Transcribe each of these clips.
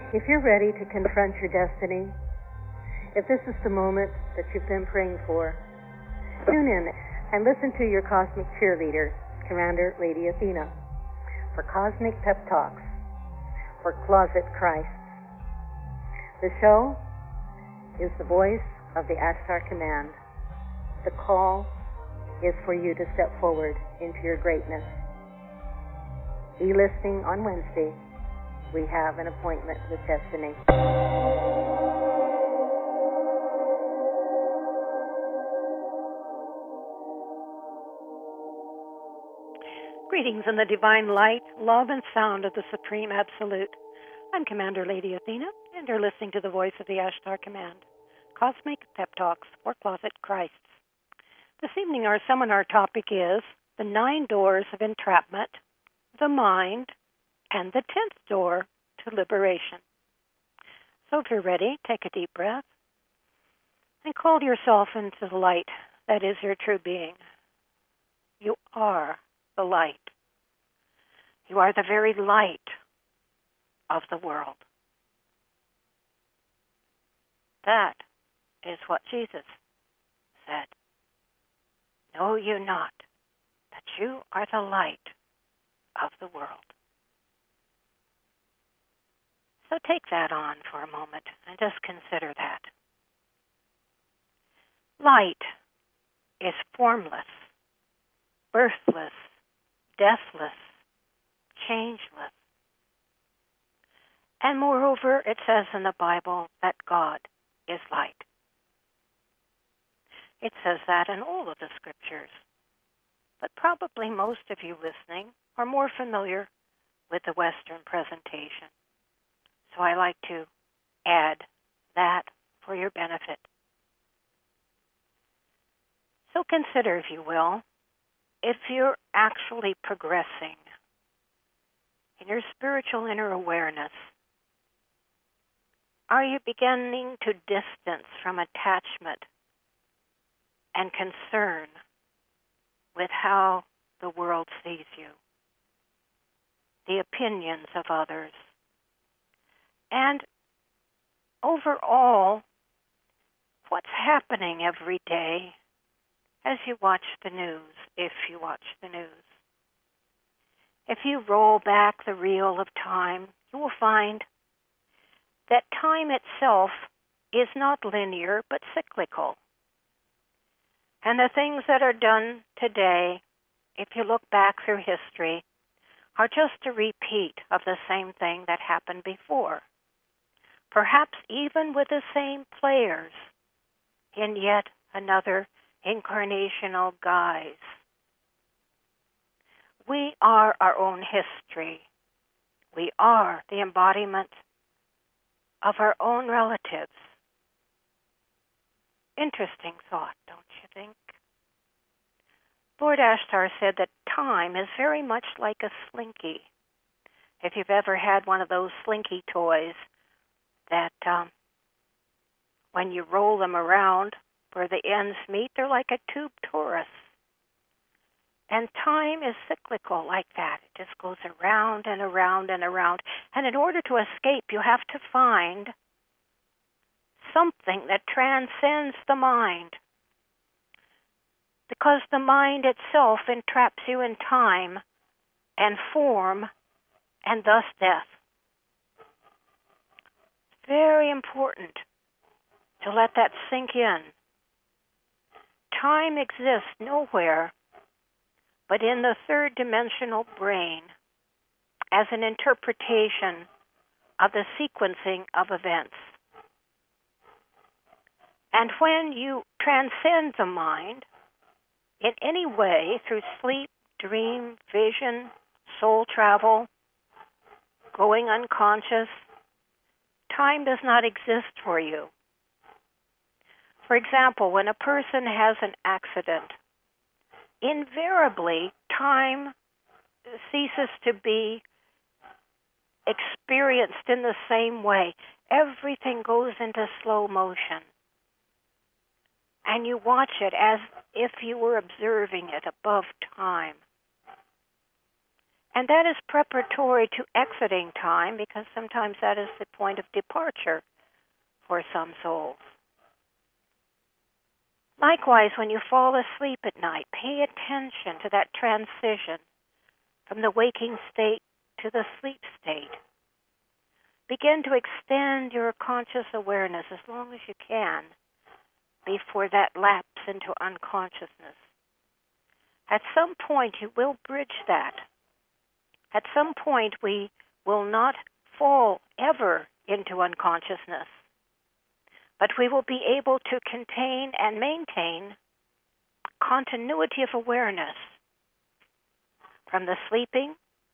If you're ready to confront your destiny, if this is the moment that you've been praying for, tune in and listen to your cosmic cheerleader, Commander Lady Athena, for Cosmic Pep Talks for Closet Christ. The show is the voice of the Ashtar Command. The call is for you to step forward into your greatness. Be listening on Wednesday. We have an appointment with destiny. Greetings in the divine light, love, and sound of the Supreme Absolute. I'm Commander Lady Athena, and you're listening to the voice of the Ashtar Command, Cosmic Pep Talks for Closet Christs. This evening our seminar topic is the 9 doors of entrapment, the mind, and the 10th door to liberation. So if you're ready, take a deep breath and call yourself into the light that is your true being. You are the light. You are the very light of the world. That is what Jesus said. Know you not that you are the light of the world. So take that on for a moment and just consider that. Light is formless, birthless, deathless, changeless. And moreover, it says in the Bible that God is light. It says that in all of the scriptures. But probably most of you listening are more familiar with the Western presentation. So I like to add that for your benefit. So consider, if you will, if you're actually progressing in your spiritual inner awareness, are you beginning to distance from attachment and concern with how the world sees you, the opinions of others, and overall, what's happening every day as you watch the news, if you watch the news? If you roll back the reel of time, you will find that time itself is not linear but cyclical. And the things that are done today, if you look back through history, are just a repeat of the same thing that happened before. Perhaps even with the same players in yet another incarnational guise. We are our own history. We are the embodiment of our own relatives. Interesting thought, don't you think? Lord Ashtar said that time is very much like a slinky. If you've ever had one of those slinky toys that when you roll them around where the ends meet, they're like a tube torus. And time is cyclical like that. It just goes around and around and around. And in order to escape, you have to find something that transcends the mind. Because the mind itself entraps you in time and form and thus death. Very important to let that sink in. Time exists nowhere but in the third dimensional brain as an interpretation of the sequencing of events. And when you transcend the mind in any way through sleep, dream, vision, soul travel, going unconscious, time does not exist for you. For example, when a person has an accident, invariably time ceases to be experienced in the same way. Everything goes into slow motion. And you watch it as if you were observing it above time. And that is preparatory to exiting time, because sometimes that is the point of departure for some souls. Likewise, when you fall asleep at night, pay attention to that transition from the waking state to the sleep state. Begin to extend your conscious awareness as long as you can before that lapse into unconsciousness. At some point, you will bridge that. At some point, we will not fall ever into unconsciousness, but we will be able to contain and maintain continuity of awareness from the sleeping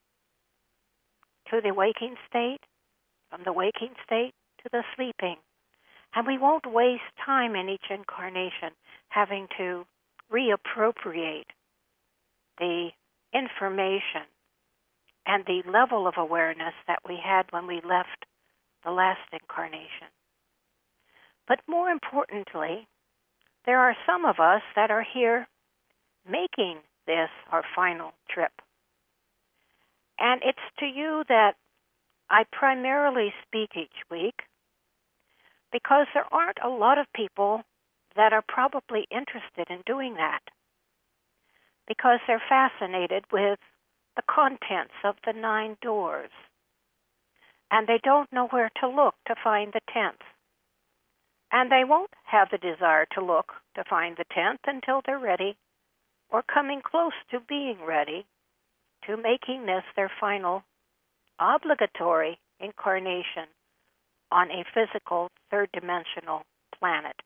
to the waking state, from the waking state to the sleeping. And we won't waste time in each incarnation having to reappropriate the information and the level of awareness that we had when we left the last incarnation. But more importantly, there are some of us that are here making this our final trip. And it's to you that I primarily speak each week, because there aren't a lot of people that are probably interested in doing that, because they're fascinated with the contents of the 9 doors, and they don't know where to look to find the 10th. And they won't have the desire to look to find the 10th until they're ready, or coming close to being ready, to making this their final obligatory incarnation on a physical third-dimensional planet.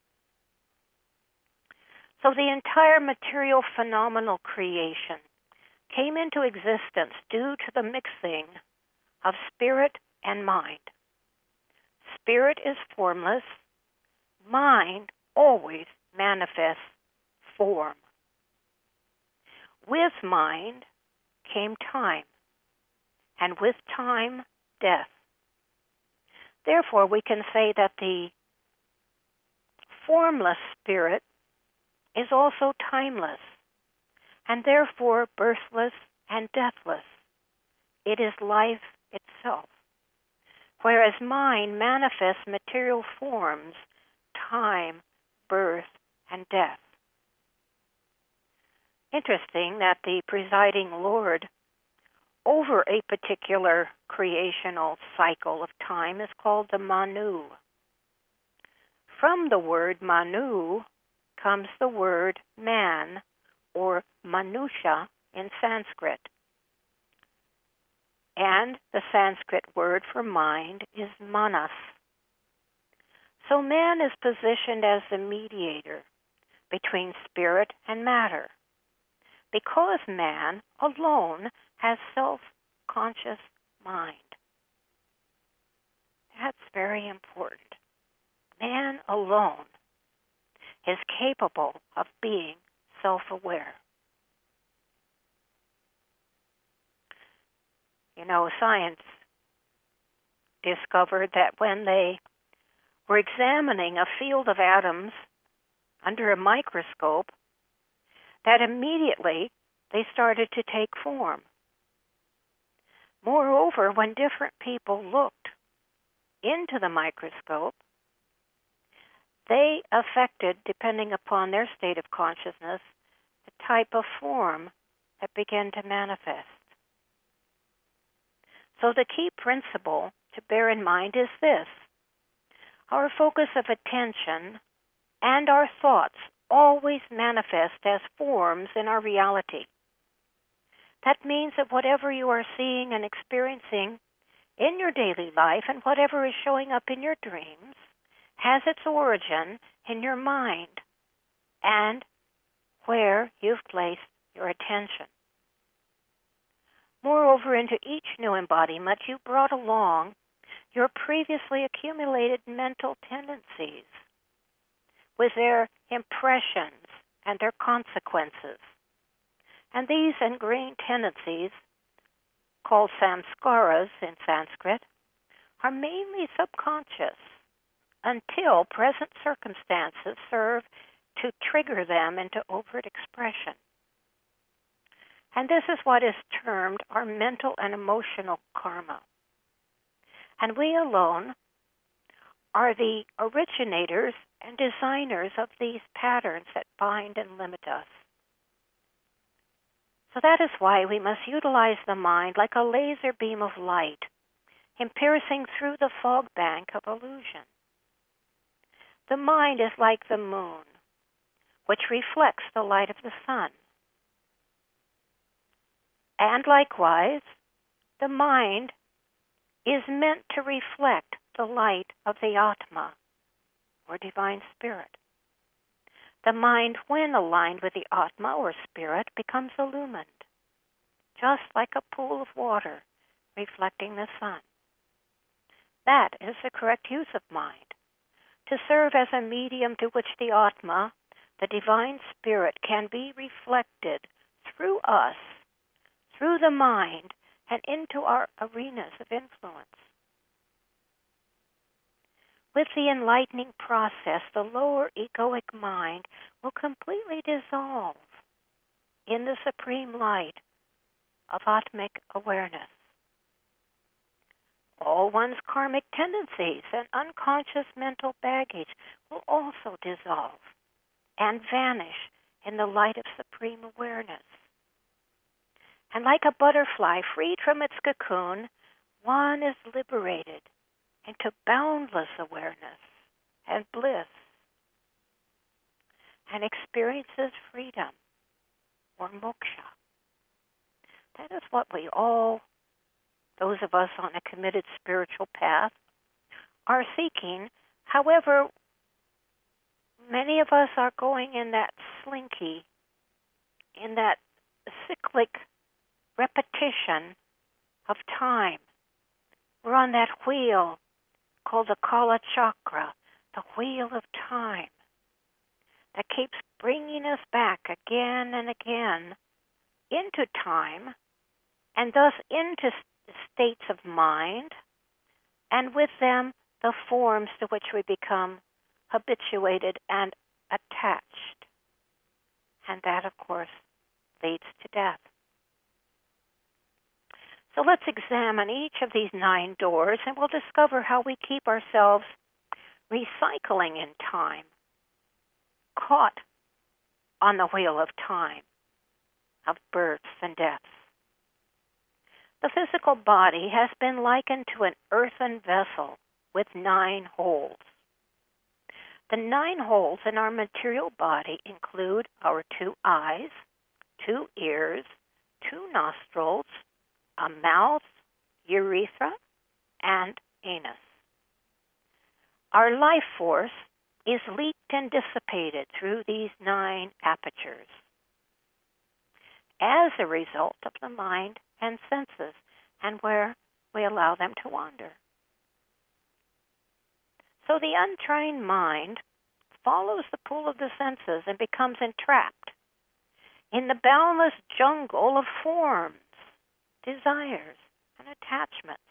So the entire material phenomenal creation came into existence due to the mixing of spirit and mind. Spirit is formless. Mind always manifests form. With mind came time, and with time, death. Therefore, we can say that the formless spirit is also timeless, and therefore birthless and deathless. It is life itself. Whereas mind manifests material forms, time, birth, and death. Interesting that the presiding Lord over a particular creational cycle of time is called the Manu. From the word Manu comes the word man, or Manusha in Sanskrit. And the Sanskrit word for mind is manas. So man is positioned as the mediator between spirit and matter, because man alone has self-conscious mind. That's very important. Man alone is capable of being self-aware. You know, science discovered that when they were examining a field of atoms under a microscope, that immediately they started to take form. Moreover, when different people looked into the microscope, they affected, depending upon their state of consciousness, the type of form that began to manifest. So the key principle to bear in mind is this: our focus of attention and our thoughts always manifest as forms in our reality. That means that whatever you are seeing and experiencing in your daily life and whatever is showing up in your dreams has its origin in your mind and where you've placed your attention. Moreover, into each new embodiment, you brought along your previously accumulated mental tendencies with their impressions and their consequences. And these ingrained tendencies, called samskaras in Sanskrit, are mainly subconscious until present circumstances serve to trigger them into overt expression. And this is what is termed our mental and emotional karma. And we alone are the originators and designers of these patterns that bind and limit us. So that is why we must utilize the mind like a laser beam of light in piercing through the fog bank of illusion. The mind is like the moon, which reflects the light of the sun. And likewise, the mind is meant to reflect the light of the Atma, or divine spirit. The mind, when aligned with the Atma, or spirit, becomes illumined, just like a pool of water reflecting the sun. That is the correct use of mind, to serve as a medium through which the Atma, the divine spirit, can be reflected through us, through the mind, and into our arenas of influence. With the enlightening process, the lower egoic mind will completely dissolve in the supreme light of Atmic awareness. All one's karmic tendencies and unconscious mental baggage will also dissolve and vanish in the light of supreme awareness. And like a butterfly freed from its cocoon, one is liberated into boundless awareness and bliss and experiences freedom, or moksha. That is what we all, those of us on a committed spiritual path, are seeking. However, many of us are going in that slinky, in that cyclic repetition of time. We're on that wheel called the Kala Chakra, the wheel of time, that keeps bringing us back again and again into time, and thus into states of mind, and with them the forms to which we become habituated and attached. And that, of course, leads to death. So let's examine each of these 9 doors, and we'll discover how we keep ourselves recycling in time, caught on the wheel of time, of births and deaths. The physical body has been likened to an earthen vessel with 9 holes. The 9 holes in our material body include our 2 eyes, 2 ears, 2 nostrils, a mouth, urethra, and anus. Our life force is leaked and dissipated through these 9 apertures as a result of the mind and senses, and where we allow them to wander. So the untrained mind follows the pull of the senses and becomes entrapped in the boundless jungle of forms, desires, and attachments.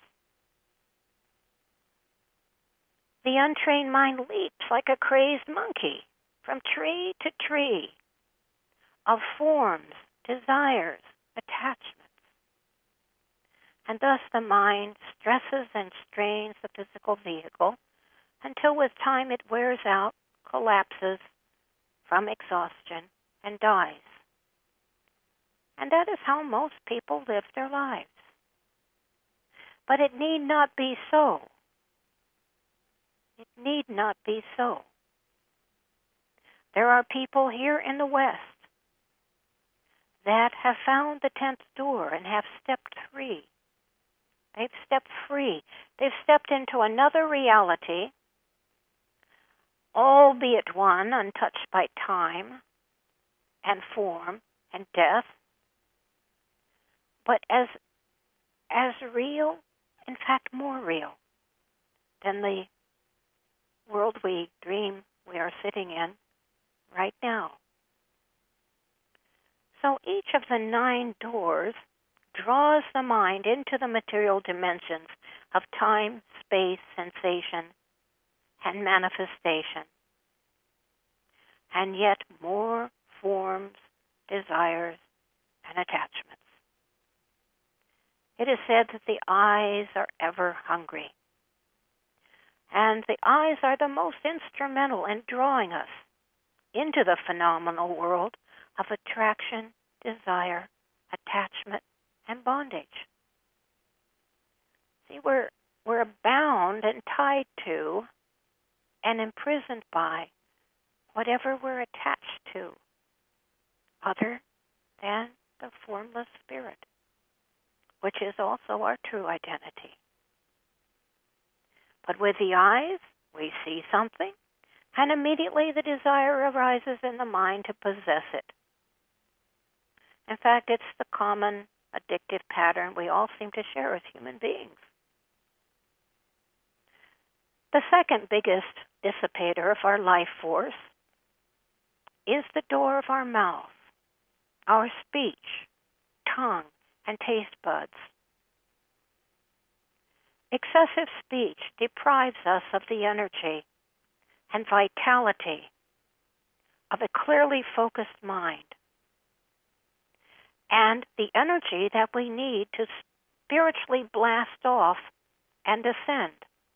The untrained mind leaps like a crazed monkey from tree to tree of forms, desires, attachments. And thus the mind stresses and strains the physical vehicle until with time it wears out, collapses from exhaustion, and dies. And that is how most people live their lives. But it need not be so. It need not be so. There are people here in the West that have found the 10th door and have stepped free. They've stepped free. They've stepped into another reality, albeit one untouched by time and form and death, but as real, in fact more real, than the world we dream we are sitting in right now. So each of the 9 doors draws the mind into the material dimensions of time, space, sensation, and manifestation, and yet more forms, desires, and attachments. It is said that the eyes are ever hungry. And the eyes are the most instrumental in drawing us into the phenomenal world of attraction, desire, attachment, and bondage. See, we're bound and tied to and imprisoned by whatever we're attached to, other than the formless spirit, which is also our true identity. But with the eyes, we see something, and immediately the desire arises in the mind to possess it. In fact, it's the common addictive pattern we all seem to share as human beings. The second biggest dissipator of our life force is the door of our mouth, our speech, tongue, and taste buds. Excessive speech deprives us of the energy and vitality of a clearly focused mind and the energy that we need to spiritually blast off and ascend.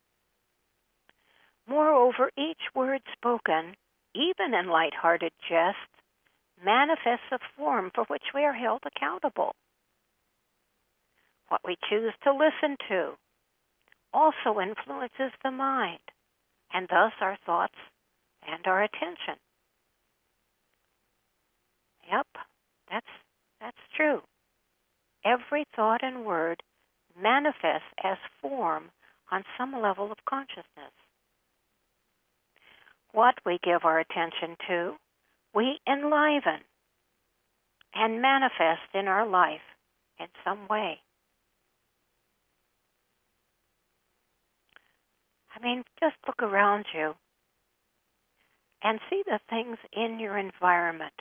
Moreover, each word spoken, even in light-hearted jest, manifests a form for which we are held accountable. What we choose to listen to also influences the mind, and thus our thoughts and our attention. Yep, that's true. Every thought and word manifests as form on some level of consciousness. What we give our attention to, we enliven and manifest in our life in some way. I mean, just look around you and see the things in your environment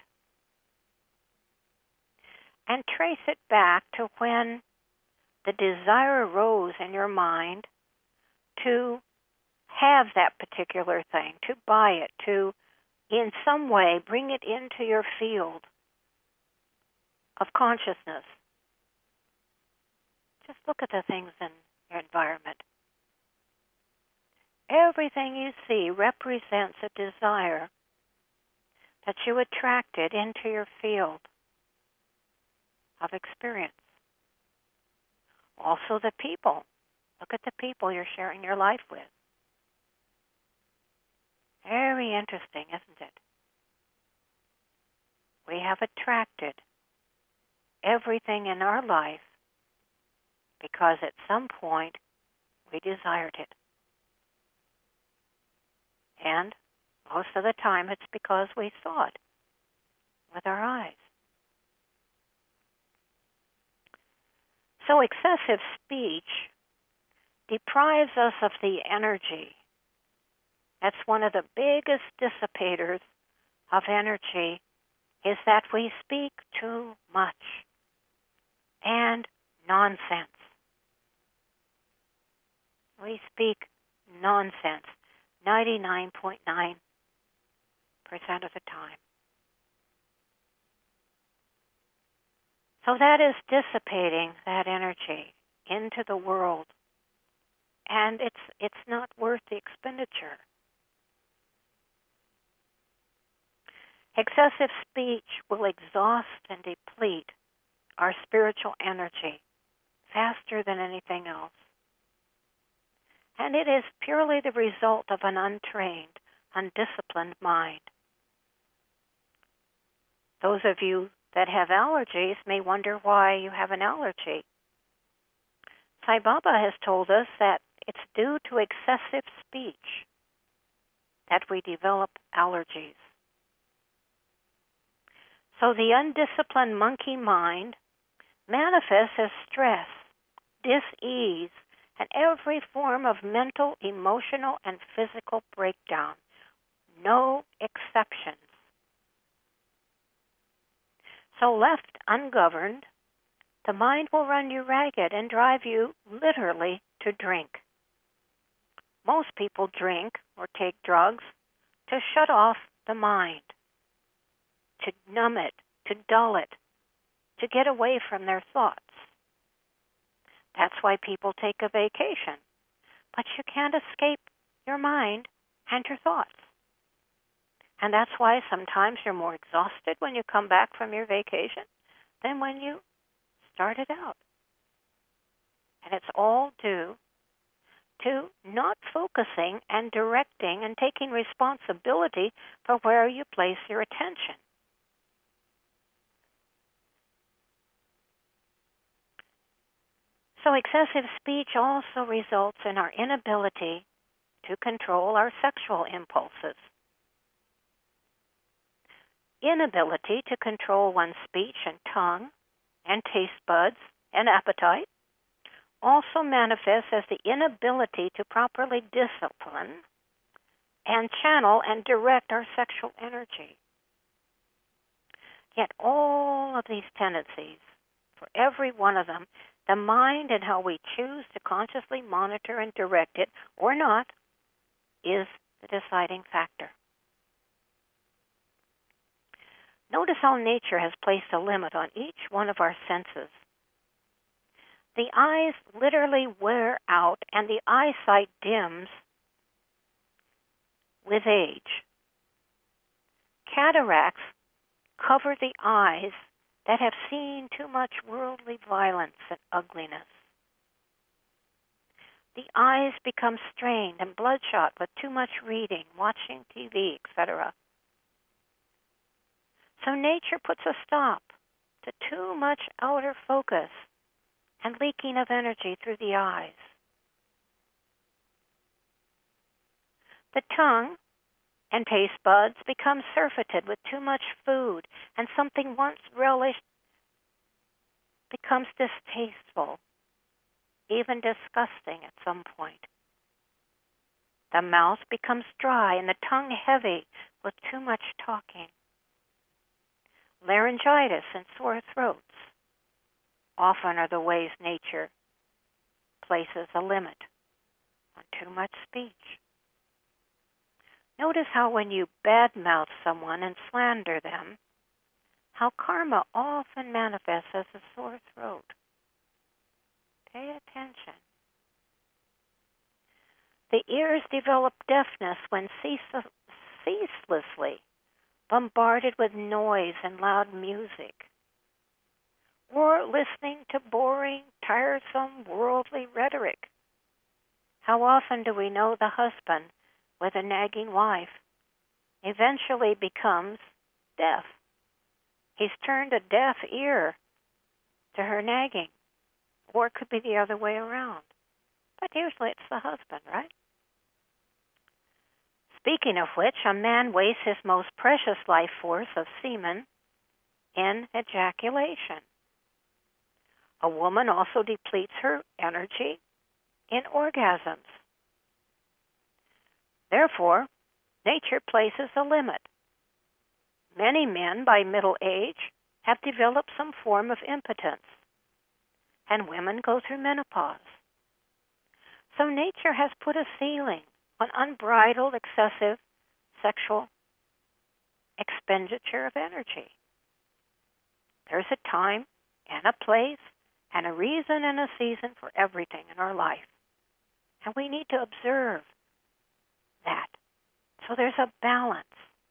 and trace it back to when the desire arose in your mind to have that particular thing, to buy it, to in some way bring it into your field of consciousness. Just look at the things in your environment. Everything you see represents a desire that you attracted into your field of experience. Also the people. Look at the people you're sharing your life with. Very interesting, isn't it? We have attracted everything in our life because at some point we desired it. And most of the time it's because we saw it with our eyes. So excessive speech deprives us of the energy. That's one of the biggest dissipators of energy, is that we speak too much and nonsense. We speak nonsense 99.9% of the time. So that is dissipating that energy into the world, and it's not worth the expenditure. Excessive speech will exhaust and deplete our spiritual energy faster than anything else. And it is purely the result of an untrained, undisciplined mind. Those of you that have allergies may wonder why you have an allergy. Sai Baba has told us that it's due to excessive speech that we develop allergies. So the undisciplined monkey mind manifests as stress, dis-ease, and every form of mental, emotional, and physical breakdown. No exceptions. So left ungoverned, the mind will run you ragged and drive you literally to drink. Most people drink or take drugs to shut off the mind, to numb it, to dull it, to get away from their thoughts. That's why people take a vacation. But you can't escape your mind and your thoughts. And that's why sometimes you're more exhausted when you come back from your vacation than when you started out. And it's all due to not focusing and directing and taking responsibility for where you place your attention. So excessive speech also results in our inability to control our sexual impulses. Inability to control one's speech and tongue and taste buds and appetite also manifests as the inability to properly discipline and channel and direct our sexual energy. Yet all of these tendencies, for every one of them, the mind and how we choose to consciously monitor and direct it or not is the deciding factor. Notice how nature has placed a limit on each one of our senses. The eyes literally wear out and the eyesight dims with age. Cataracts cover the eyes that have seen too much worldly violence and ugliness. The eyes become strained and bloodshot with too much reading, watching TV, etc. So nature puts a stop to too much outer focus and leaking of energy through the eyes. The tongue and taste buds become surfeited with too much food, and something once relished becomes distasteful, even disgusting at some point. The mouth becomes dry and the tongue heavy with too much talking. Laryngitis and sore throats often are the ways nature places a limit on too much speech. Notice how when you badmouth someone and slander them, how karma often manifests as a sore throat. Pay attention. The ears develop deafness when ceaselessly bombarded with noise and loud music, or listening to boring, tiresome, worldly rhetoric. How often do we know the husband with a nagging wife eventually becomes deaf? He's turned a deaf ear to her nagging, or it could be the other way around. But usually it's the husband, right? Speaking of which, a man wastes his most precious life force of semen in ejaculation. A woman also depletes her energy in orgasms. Therefore, nature places a limit. Many men by middle age have developed some form of impotence, and women go through menopause. So nature has put a ceiling on unbridled, excessive sexual expenditure of energy. There's a time and a place and a reason and a season for everything in our life. And we need to observe that. So there's a balance.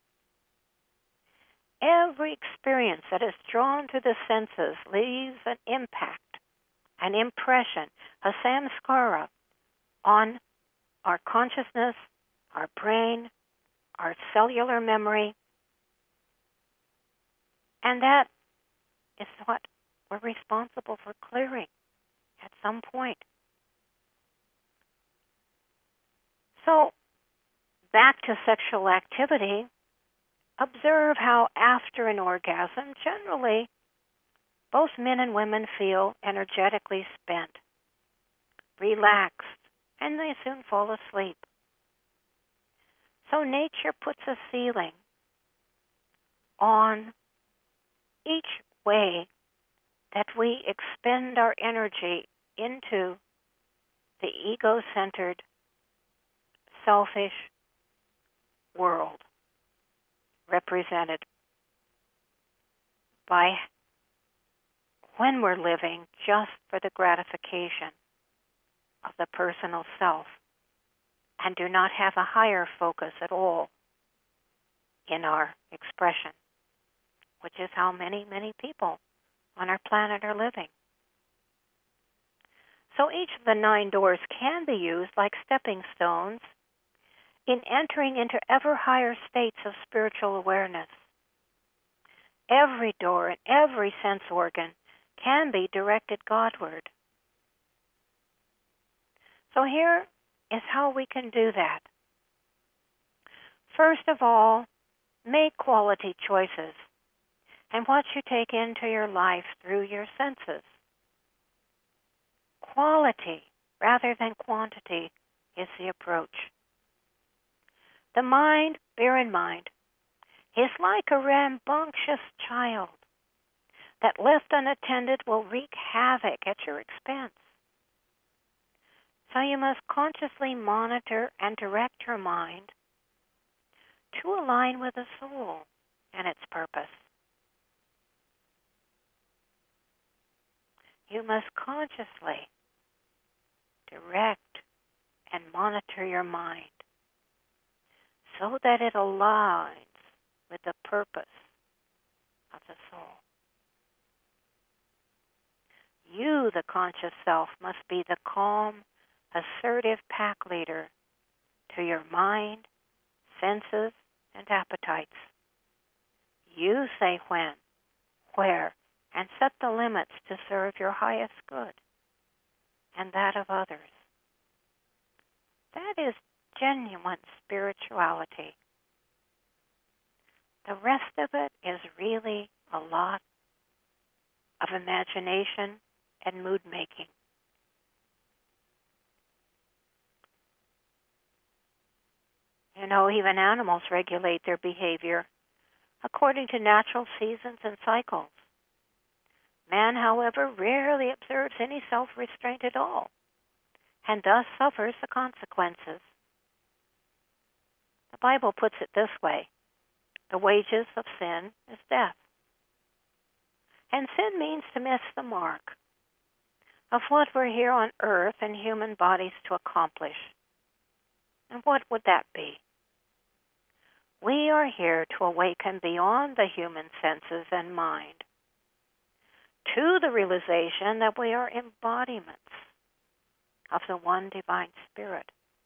Every experience that is drawn to the senses leaves an impact, an impression, a samskara on our consciousness, our brain, our cellular memory. And that is what we're responsible for clearing at some point. So, back to sexual activity, observe how after an orgasm, generally, both men and women feel energetically spent, relaxed, and they soon fall asleep. So nature puts a ceiling on each way that we expend our energy into the ego-centered, selfish world represented by when we're living just for the gratification of the personal self and do not have a higher focus at all in our expression, which is how many, many people on our planet are living. So each of the 9 doors can be used like stepping stones in entering into ever higher states of spiritual awareness. Every door and every sense organ can be directed Godward. So here is how we can do that. First of all, make quality choices and what you take into your life through your senses. Quality rather than quantity is the approach. The mind, bear in mind, is like a rambunctious child that left unattended will wreak havoc at your expense. So you must consciously monitor and direct your mind to align with the soul and its purpose. You must consciously direct and monitor your mind so that it aligns with the purpose of the soul. You, the conscious self, must be the calm, assertive pack leader to your mind, senses, and appetites. You say when, where, and set the limits to serve your highest good and that of others. That is genuine spirituality. The rest of it is really a lot of imagination and mood making. You know, even animals regulate their behavior according to natural seasons and cycles. Man, however, rarely observes any self-restraint at all, and thus suffers the consequences. The Bible puts it this way: the wages of sin is death. And sin means to miss the mark of what we're here on earth in human bodies to accomplish. And what would that be? We are here to awaken beyond the human senses and mind to the realization that we are embodiments of the one divine spirit.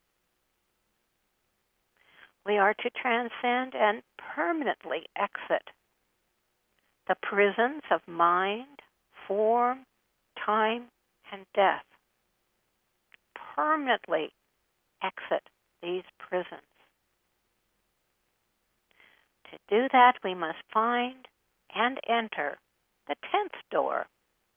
We are to transcend and permanently exit the prisons of mind, form, time, and death. Permanently exit these prisons. To do that, we must find and enter the 10th door.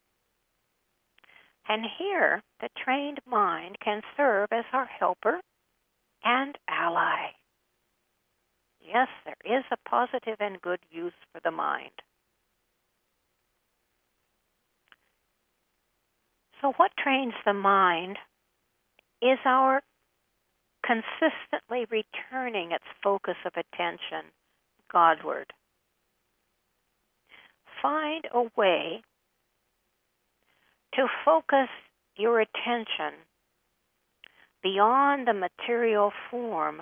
And here, the trained mind can serve as our helper and ally. Yes, there is a positive and good use for the mind. So what trains the mind is our consistently returning its focus of attention Godward. Find a way to focus your attention beyond the material form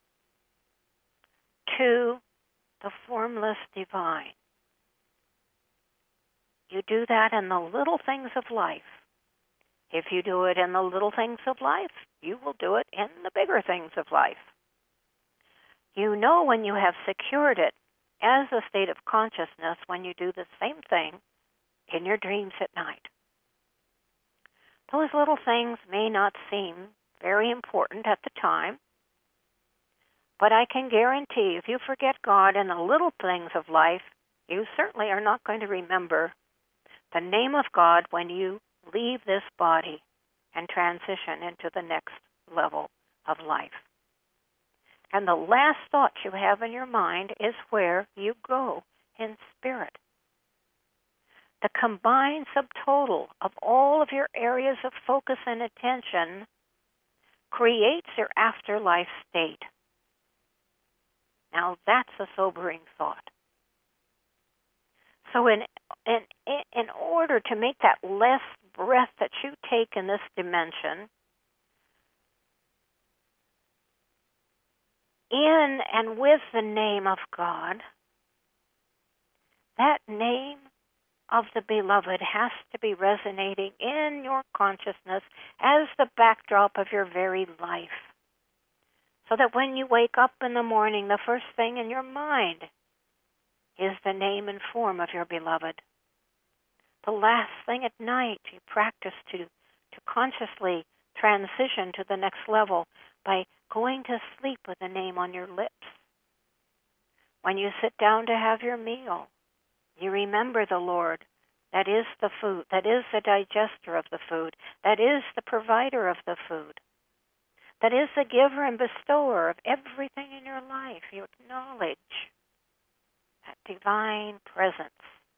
to the formless divine. You do that in the little things of life. If you do it in the little things of life, you will do it in the bigger things of life. You know when you have secured it as a state of consciousness when you do the same thing in your dreams at night. Those little things may not seem very important at the time, but I can guarantee if you forget God in the little things of life, you certainly are not going to remember the name of God when you leave this body and transition into the next level of life. And the last thought you have in your mind is where you go in spirit. The combined subtotal of all of your areas of focus and attention creates your afterlife state. Now that's a sobering thought. So in order to make that less breath that you take in this dimension, in and with the name of God, that name of the beloved has to be resonating in your consciousness as the backdrop of your very life. So that when you wake up in the morning, the first thing in your mind is the name and form of your beloved. The last thing at night, you practice to consciously transition to the next level by going to sleep with the name on your lips. When you sit down to have your meal, you remember the Lord. That is the food. That is the digester of the food. That is the provider of the food. That is the giver and bestower of everything in your life. You acknowledge that divine presence.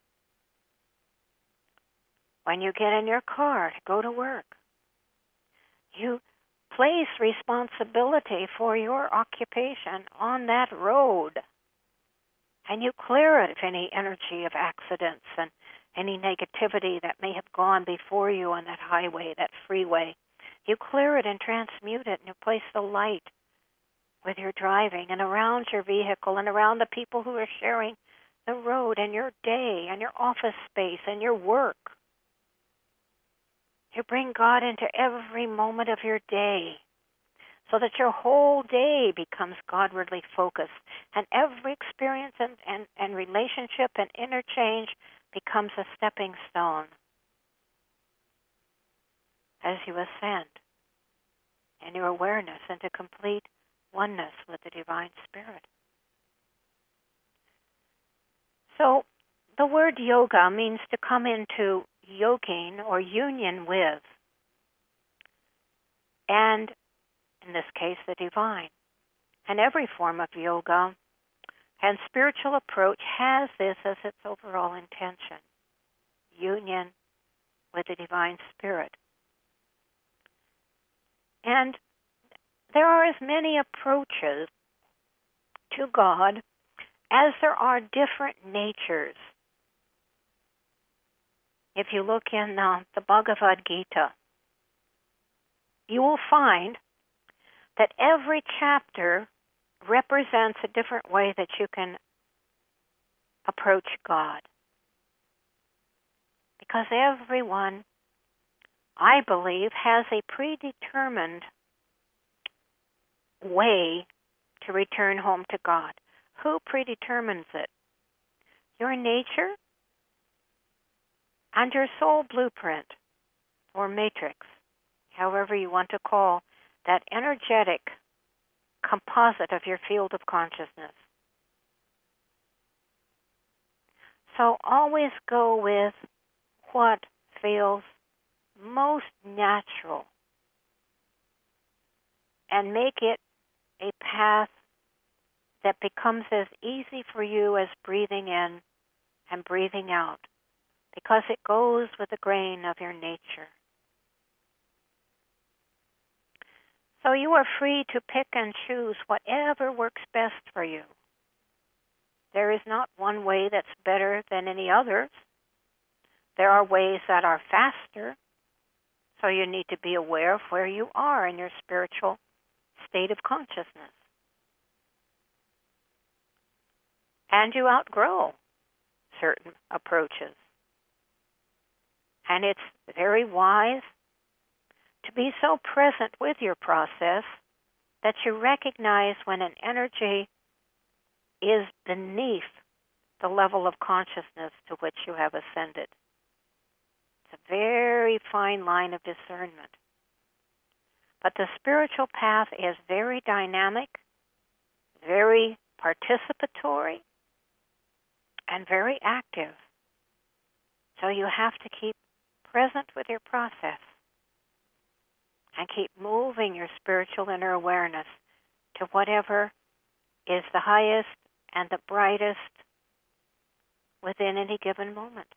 When you get in your car to go to work, you place responsibility for your occupation on that road. And you clear it of any energy of accidents and any negativity that may have gone before you on that highway, that freeway. You clear it and transmute it, and you place the light with your driving and around your vehicle and around the people who are sharing the road and your day and your office space and your work. You bring God into every moment of your day so that your whole day becomes Godwardly focused, and every experience and relationship and interchange becomes a stepping stone as you ascend in your awareness into complete oneness with the Divine Spirit. So the word yoga means to come into yoking or union with, and in this case, the divine. And every form of yoga and spiritual approach has this as its overall intention: union with the Divine Spirit. And there are as many approaches to God as there are different natures. If you look in the Bhagavad Gita, you will find that every chapter represents a different way that you can approach God. Because everyone, I believe, has a predetermined way to return home to God. Who predetermines it? Your nature and your soul blueprint, or matrix, however you want to call that energetic composite of your field of consciousness. So always go with what feels most natural and make it a path that becomes as easy for you as breathing in and breathing out, because it goes with the grain of your nature. So you are free to pick and choose whatever works best for you. There is not one way that's better than any others. There are ways that are faster, so you need to be aware of where you are in your spiritual state of consciousness. And you outgrow certain approaches. And it's very wise to be so present with your process that you recognize when an energy is beneath the level of consciousness to which you have ascended. It's a very fine line of discernment. But the spiritual path is very dynamic, very participatory, and very active. So you have to keep present with your process and keep moving your spiritual inner awareness to whatever is the highest and the brightest within any given moment.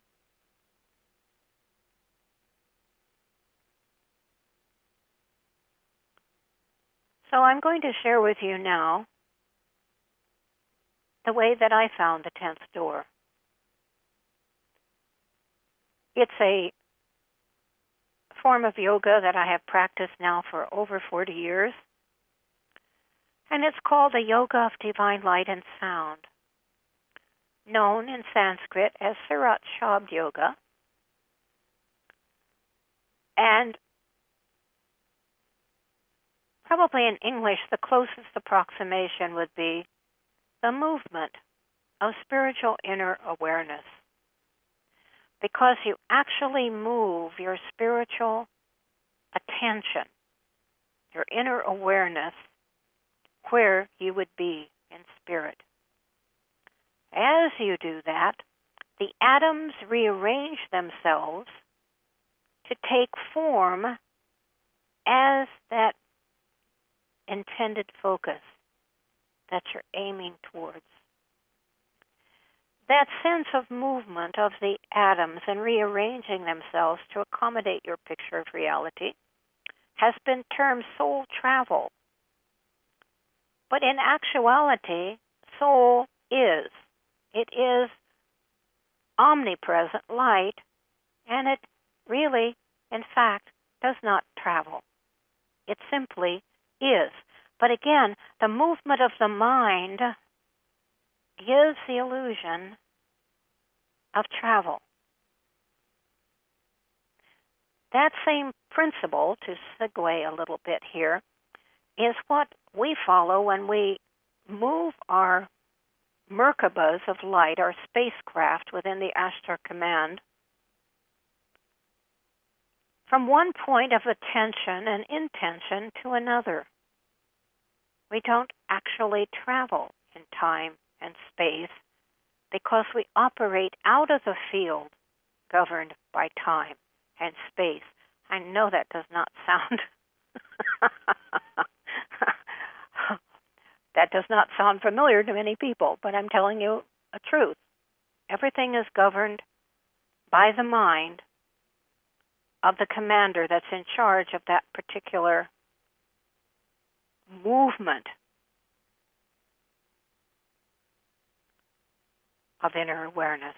So I'm going to share with you now the way that I found the 10th door. It's a form of yoga that I have practiced now for over 40 years, and it's called the Yoga of Divine Light and Sound, known in Sanskrit as Surat Shabd Yoga, and probably in English the closest approximation would be the movement of spiritual inner awareness, because you actually move your spiritual attention, your inner awareness, where you would be in spirit. As you do that, the atoms rearrange themselves to take form as that intended focus that you're aiming towards. That sense of movement of the atoms and rearranging themselves to accommodate your picture of reality has been termed soul travel. But in actuality, soul is. It is omnipresent light, and it really, in fact, does not travel. It simply is. But again, the movement of the mind gives the illusion of travel. That same principle, to segue a little bit here, is what we follow when we move our Merkabas of light, our spacecraft within the Ashtar Command, from one point of attention and intention to another. We don't actually travel in time and space because we operate out of the field governed by time and space. I know that does not sound that does not sound familiar to many people, but I'm telling you a truth. Everything is governed by the mind of the commander that's in charge of that particular movement of inner awareness.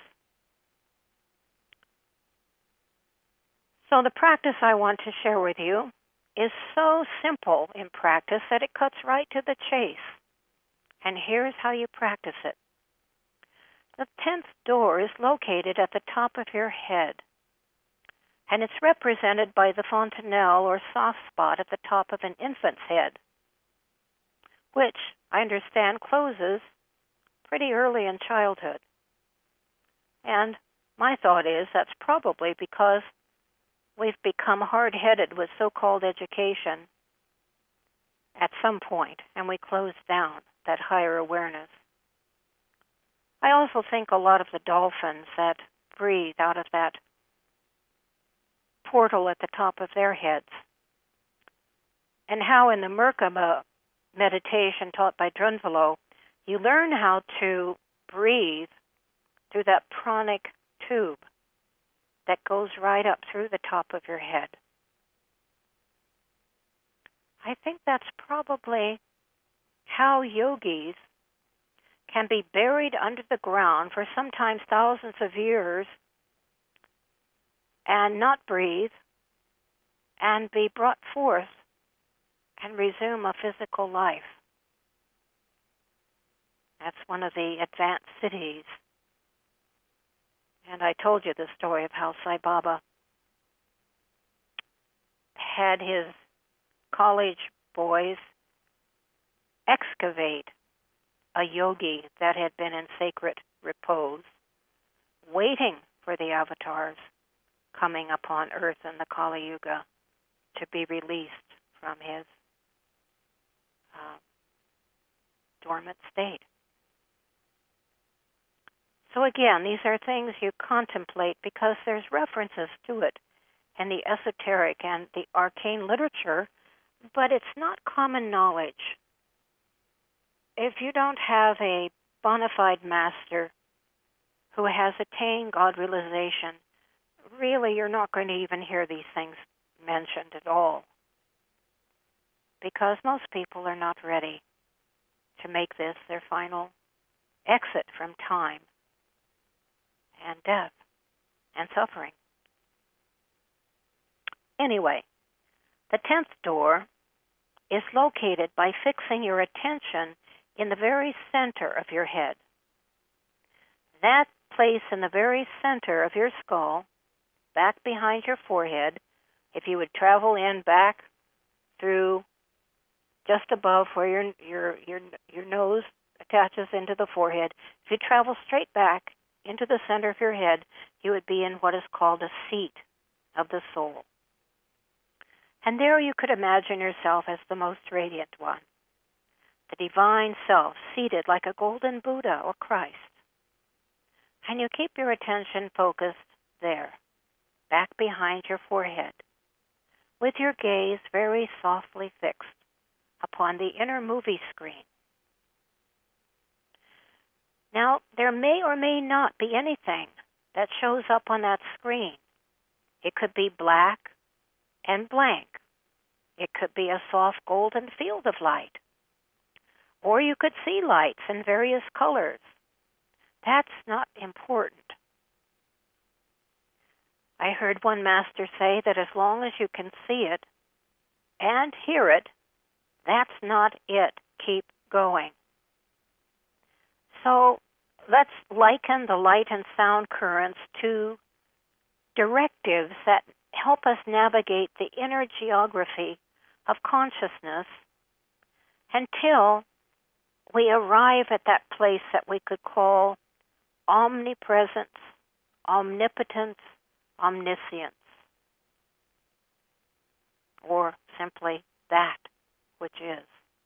So the practice I want to share with you is so simple in practice that it cuts right to the chase. And here's how you practice it. The 10th door is located at the top of your head, and it's represented by the fontanelle or soft spot at the top of an infant's head, which I understand closes pretty early in childhood. And my thought is that's probably because we've become hard-headed with so-called education at some point, and we close down that higher awareness. I also think a lot of the dolphins that breathe out of that portal at the top of their heads, and how in the Merkaba meditation taught by Drunvalo, you learn how to breathe through that pranic tube that goes right up through the top of your head. I think that's probably how yogis can be buried under the ground for sometimes thousands of years and not breathe and be brought forth and resume a physical life. That's one of the advanced cities. And I told you the story of how Sai Baba had his college boys excavate a yogi that had been in sacred repose, waiting for the avatars coming upon earth in the Kali Yuga to be released from his dormant state. So again, these are things you contemplate because there's references to it in the esoteric and the arcane literature, but it's not common knowledge. If you don't have a bona fide master who has attained God realization, really you're not going to even hear these things mentioned at all, because most people are not ready to make this their final exit from time and death and suffering Anyway, the 10th door is located by fixing your attention in the very center of your head. That place in the very center of your skull, back behind your forehead, if you would travel in back through just above where your nose attaches into the forehead, if you travel straight back into the center of your head, you would be in what is called a seat of the soul. And there you could imagine yourself as the most radiant one, the divine self, seated like a golden Buddha or Christ. And you keep your attention focused there, back behind your forehead, with your gaze very softly fixed upon the inner movie screen. Now, there may or may not be anything that shows up on that screen. It could be black and blank. It could be a soft golden field of light. Or you could see lights in various colors. That's not important. I heard one master say that as long as you can see it and hear it, that's not it. Keep going. So let's liken the light and sound currents to directives that help us navigate the inner geography of consciousness until we arrive at that place that we could call omnipresence, omnipotence, omniscience, or simply that which is.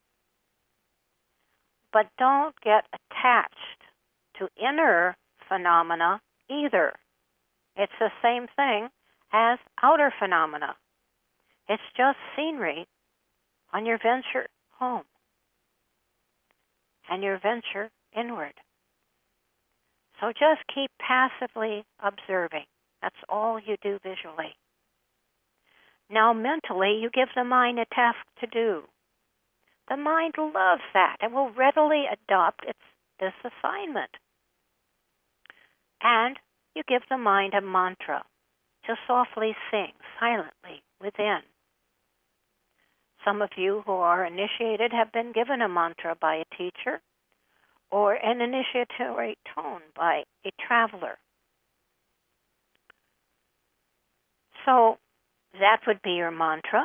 But don't get attached to inner phenomena either. It's the same thing as outer phenomena. It's just scenery on your venture home and your venture inward. So just keep passively observing. That's all you do visually. Now mentally, you give the mind a task to do. The mind loves that and will readily adopt this assignment. And you give the mind a mantra to softly sing silently within. Some of you who are initiated have been given a mantra by a teacher or an initiatory tone by a traveler. So that would be your mantra.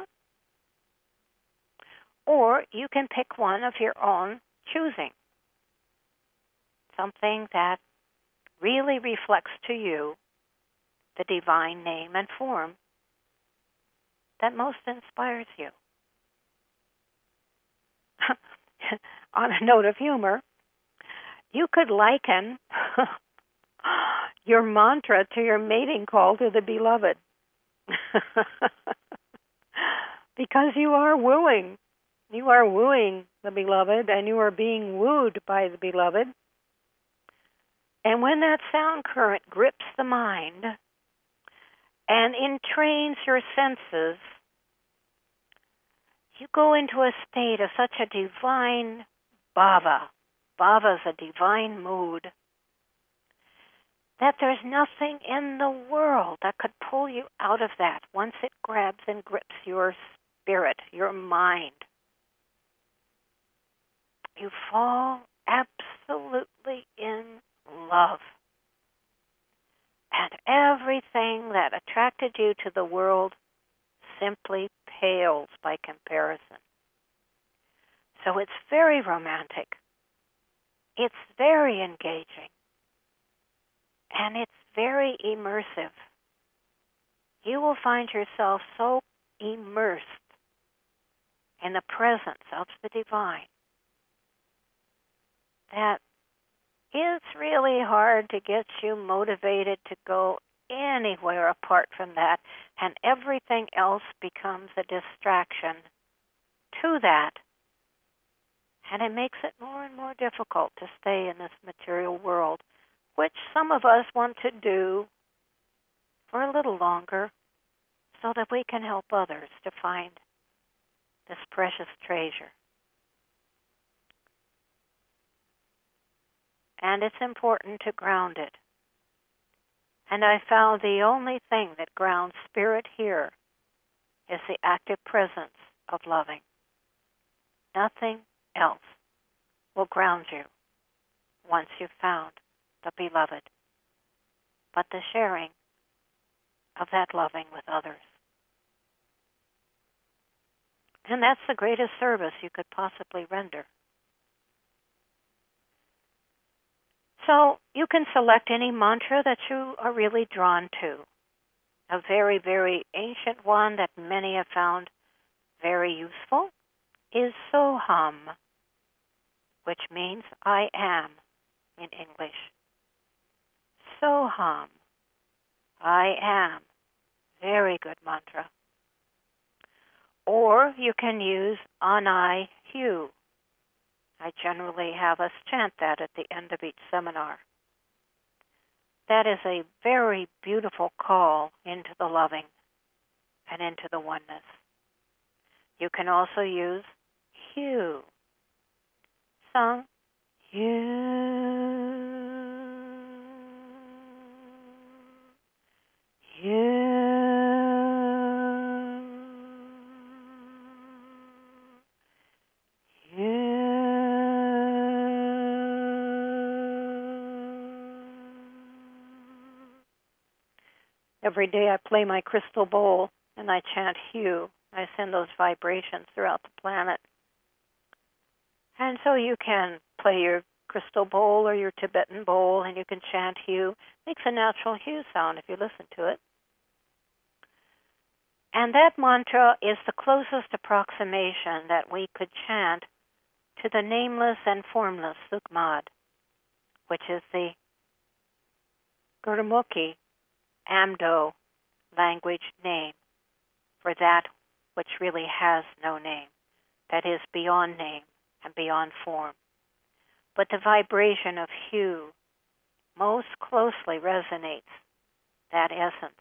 Or you can pick one of your own choosing. Something that really reflects to you the divine name and form that most inspires you. On a note of humor, you could liken your mantra to your mating call to the beloved. Because you are wooing. You are wooing the beloved, and you are being wooed by the beloved. And when that sound current grips the mind and entrains your senses, you go into a state of such a divine bhava. Bhava is a divine mood that there's nothing in the world that could pull you out of that once it grabs and grips your spirit, your mind. You fall absolutely in love. And everything that attracted you to the world simply pales by comparison. So it's very romantic. It's very engaging. And it's very immersive. You will find yourself so immersed in the presence of the divine that it's really hard to get you motivated to go anywhere apart from that, and everything else becomes a distraction to that. And it makes it more and more difficult to stay in this material world, which some of us want to do for a little longer so that we can help others to find this precious treasure. And it's important to ground it. And I found the only thing that grounds spirit here is the active presence of loving. Nothing else will ground you once you've found the beloved, but the sharing of that loving with others. And that's the greatest service you could possibly render. So you can select any mantra that you are really drawn to. A very, very ancient one that many have found very useful is Soham, which means I am in English. Soham, I am. Very good mantra. Or you can use Anai Hu. I generally have us chant that at the end of each seminar. That is a very beautiful call into the loving and into the oneness. You can also use Hu. Sung Hu. Hu. Every day I play my crystal bowl and I chant Hu. I send those vibrations throughout the planet. And so you can play your crystal bowl or your Tibetan bowl and you can chant Hu. It makes a natural Hu sound if you listen to it. And that mantra is the closest approximation that we could chant to the nameless and formless Sukmad, which is the Gurumukhi Amdo language name for that which really has no name, that is beyond name and beyond form. But the vibration of Hu most closely resonates that essence.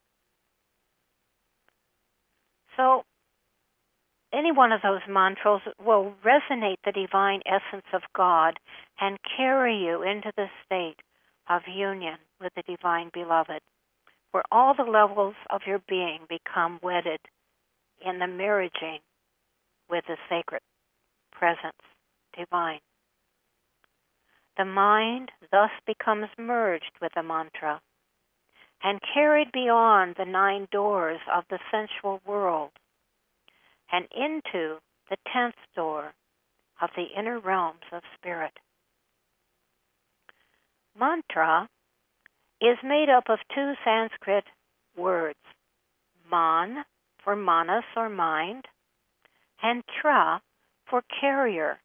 So any one of those mantras will resonate the divine essence of God and carry you into the state of union with the divine beloved, where all the levels of your being become wedded in the marriaging with the sacred presence divine. The mind thus becomes merged with the mantra and carried beyond the 9 doors of the sensual world and into the 10th door of the inner realms of spirit. Mantra is made up of 2 Sanskrit words, man for manas or mind, and tra for carrier.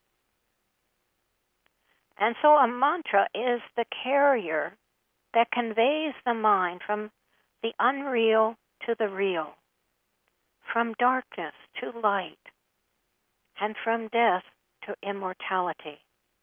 And so a mantra is the carrier that conveys the mind from the unreal to the real, from darkness to light, and from death to immortality.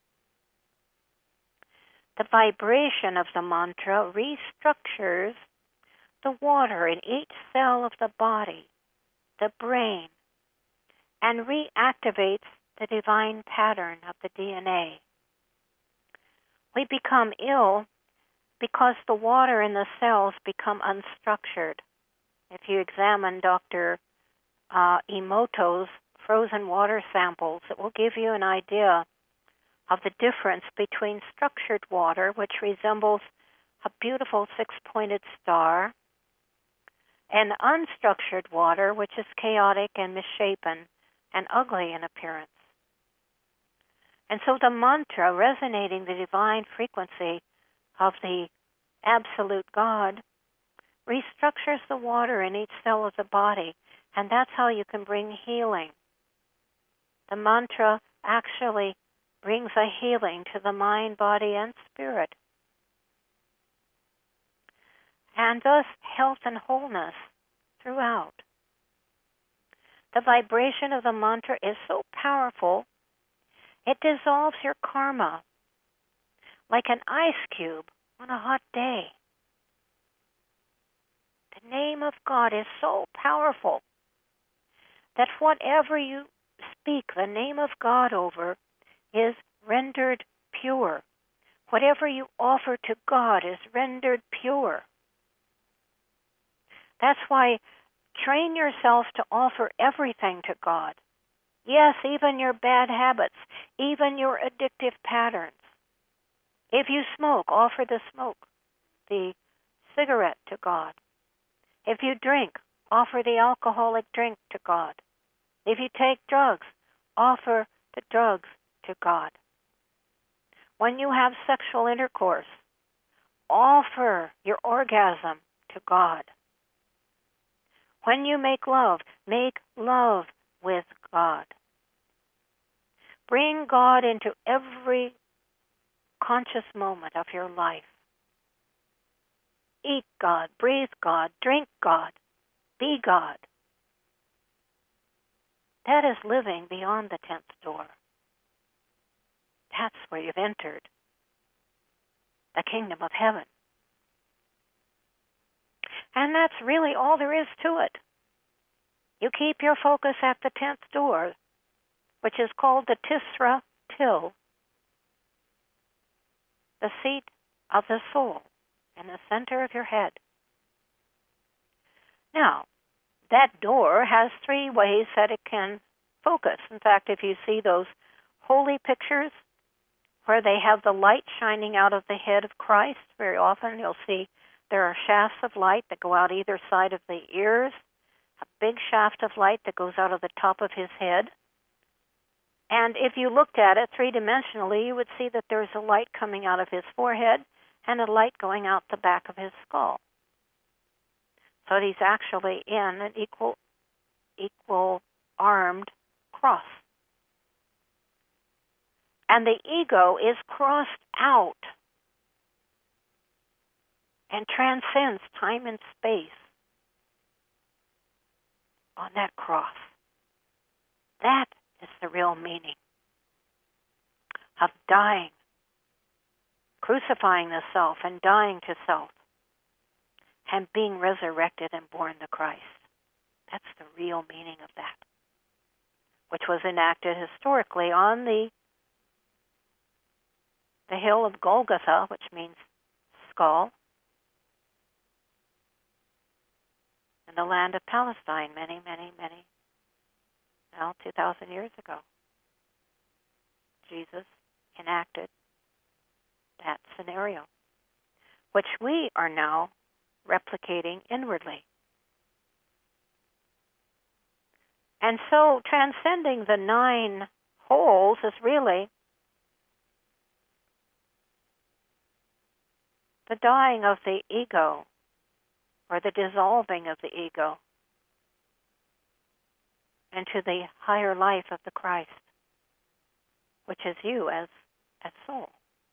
The vibration of the mantra restructures the water in each cell of the body, the brain, and reactivates the divine pattern of the DNA. We become ill because the water in the cells become unstructured. If you examine Dr. Emoto's frozen water samples, it will give you an idea of the difference between structured water, which resembles a beautiful 6-pointed star, and unstructured water, which is chaotic and misshapen and ugly in appearance. And so the mantra, resonating the divine frequency of the absolute God, restructures the water in each cell of the body, and that's how you can bring healing. The mantra actually brings a healing to the mind, body, and spirit, and thus health and wholeness throughout. The vibration of the mantra is so powerful, it dissolves your karma like an ice cube on a hot day. The name of God is so powerful that whatever you speak the name of God over is rendered pure. Whatever you offer to God is rendered pure. That's why train yourself to offer everything to God. Yes, even your bad habits, even your addictive patterns. If you smoke, offer the cigarette to God. If you drink, offer the alcoholic drink to God. If you take drugs, offer the drugs to God. When you have sexual intercourse, offer your orgasm to God. When you make love with God. Bring God into every conscious moment of your life. Eat God, breathe God, drink God, be God. That is living beyond the 10th door. That's where you've entered the kingdom of heaven. And that's really all there is to it. You keep your focus at the 10th door, which is called the Tisra Till, the seat of the soul in the center of your head. Now, that door has 3 ways that it can focus. In fact, if you see those holy pictures where they have the light shining out of the head of Christ, very often you'll see there are shafts of light that go out either side of the ears, a big shaft of light that goes out of the top of his head. And if you looked at it 3-dimensionally, you would see that there's a light coming out of his forehead and a light going out the back of his skull. So he's actually in an equal armed cross. And the ego is crossed out and transcends time and space on that cross. That is the real meaning of dying, crucifying the self and dying to self, and being resurrected and born to Christ. That's the real meaning of that, which was enacted historically on the hill of Golgotha, which means skull, in the land of Palestine many, 2,000 years ago. Jesus enacted that scenario, which we are now replicating inwardly. And so transcending the 9 holes is really the dying of the ego, or the dissolving of the ego into the higher life of the Christ, which is you as soul.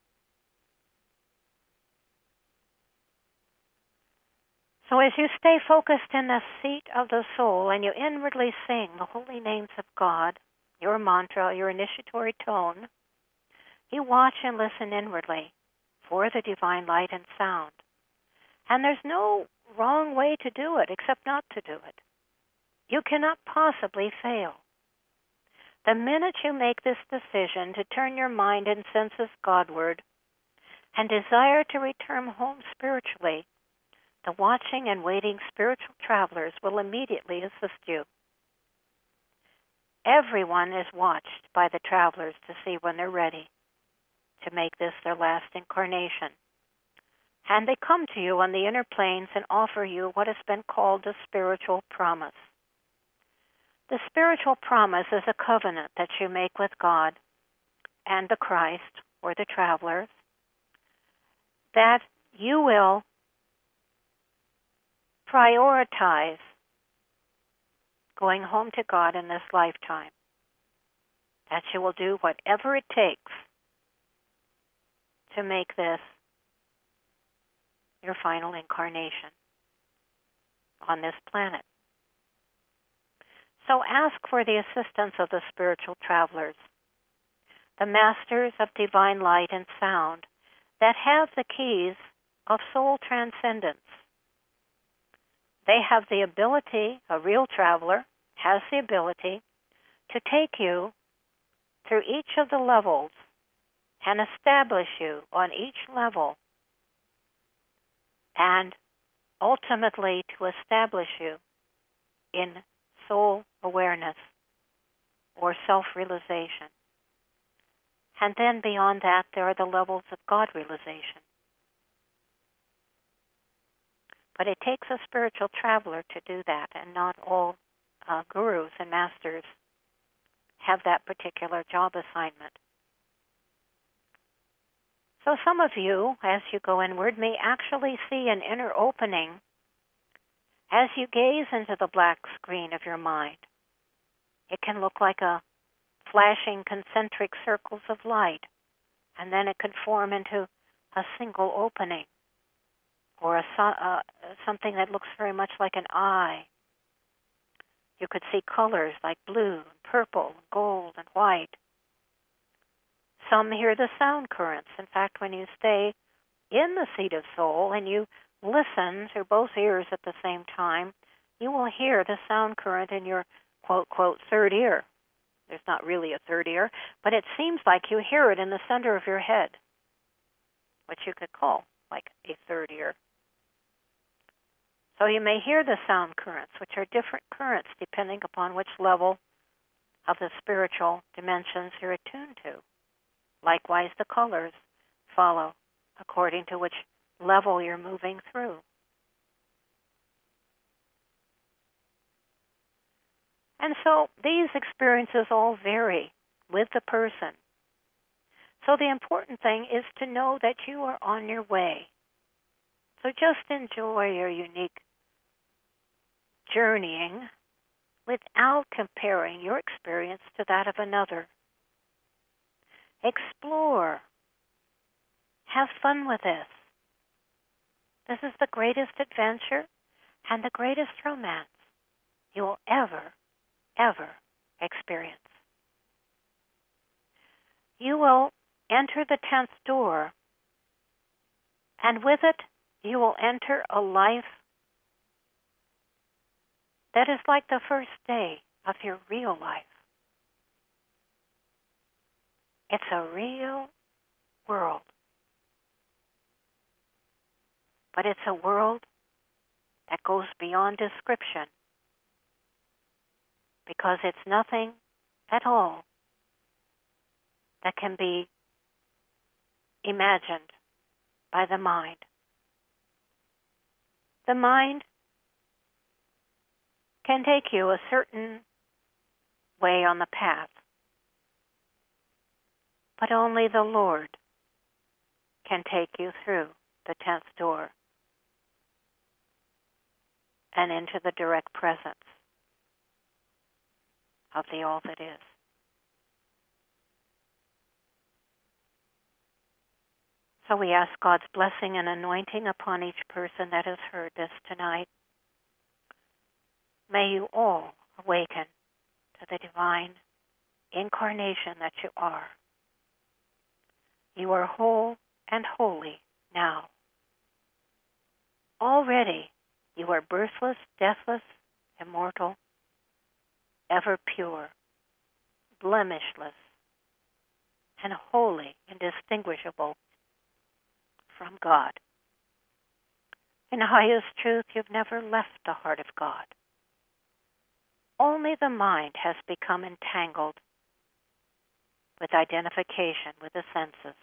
So as you stay focused in the seat of the soul and you inwardly sing the holy names of God, your mantra, your initiatory tone, you watch and listen inwardly for the divine light and sound. And there's no wrong way to do it except not to do it. You cannot possibly fail. The minute you make this decision to turn your mind and senses Godward and desire to return home spiritually, the watching and waiting spiritual travelers will immediately assist you. Everyone is watched by the travelers to see when they're ready to make this their last incarnation. And they come to you on the inner planes and offer you what has been called the spiritual promise. The spiritual promise is a covenant that you make with God and the Christ, or the travelers, that you will prioritize going home to God in this lifetime, that you will do whatever it takes to make this your final incarnation on this planet. So ask for the assistance of the spiritual travelers, the masters of divine light and sound that have the keys of soul transcendence. They have the ability, a real traveler has the ability to take you through each of the levels and establish you on each level, and ultimately to establish you in soul awareness or self-realization. And then beyond that, there are the levels of God realization. But it takes a spiritual traveler to do that, and not all gurus and masters have that particular job assignment. So some of you, as you go inward, may actually see an inner opening as you gaze into the black screen of your mind. It can look like a flashing concentric circles of light, and then it could form into a single opening, or something that looks very much like an eye. You could see colors like blue, purple, gold, and white. Some hear the sound currents. In fact, when you stay in the seat of soul and you listen through both ears at the same time, you will hear the sound current in your quote, quote, third ear. There's not really a third ear, but it seems like you hear it in the center of your head, which you could call like a third ear. So you may hear the sound currents, which are different currents depending upon which level of the spiritual dimensions you're attuned to. Likewise, the colors follow according to which level you're moving through. And so these experiences all vary with the person. So the important thing is to know that you are on your way. So just enjoy your unique journeying without comparing your experience to that of another. Explore. Have fun with this. This is the greatest adventure and the greatest romance you will ever experience. You will enter the 10th door, and with it, you will enter a life that is like the first day of your real life. It's a real world. But it's a world that goes beyond description, because it's nothing at all that can be imagined by the mind. The mind can take you a certain way on the path, but only the Lord can take you through the 10th door and into the direct presence of the all that is. So we ask God's blessing and anointing upon each person that has heard this tonight. May you all awaken to the divine incarnation that you are. You are whole and holy now. Already you are birthless, deathless, immortal, ever pure, blemishless, and wholly indistinguishable from God. In highest truth, you've never left the heart of God. Only the mind has become entangled with identification with the senses.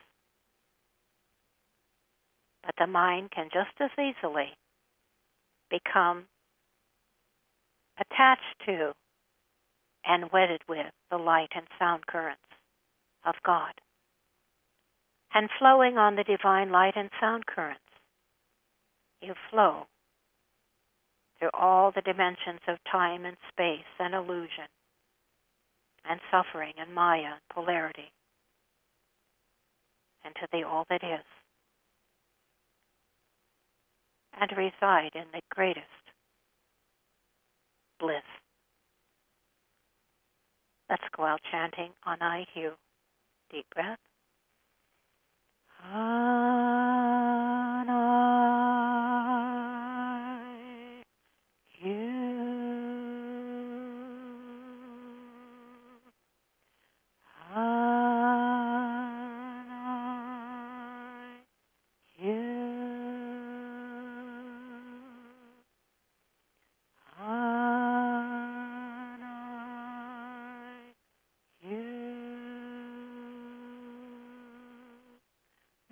But the mind can just as easily become attached to and wedded with the light and sound currents of God. And flowing on the divine light and sound currents, you flow through all the dimensions of time and space and illusion and suffering and Maya and polarity, and to the all that is, and reside in the greatest bliss. Let's go out chanting on I Hu. Deep breath. On I Hu. On I Hu. On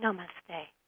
Namaste.